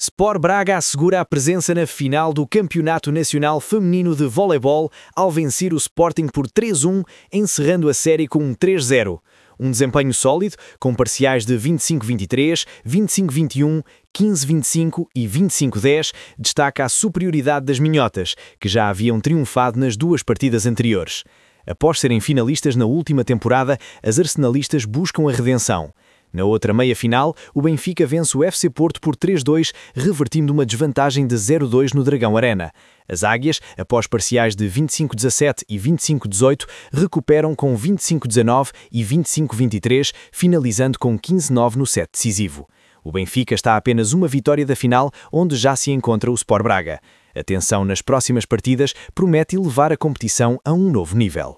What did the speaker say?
Sport Braga assegura a presença na final do Campeonato Nacional Feminino de Voleibol ao vencer o Sporting por 3-1, encerrando a série com um 3-0. Um desempenho sólido, com parciais de 25-23, 25-21, 15-25 e 25-10, destaca a superioridade das minhotas, que já haviam triunfado nas duas partidas anteriores. Após serem finalistas na última temporada, as arsenalistas buscam a redenção. Na outra meia-final, o Benfica vence o FC Porto por 3-2, revertindo uma desvantagem de 0-2 no Dragão Arena. As Águias, após parciais de 25-17 e 25-18, recuperam com 25-19 e 25-23, finalizando com 15-9 no set decisivo. O Benfica está a apenas uma vitória da final, onde já se encontra o Sport Braga. A tensão nas próximas partidas promete elevar a competição a um novo nível.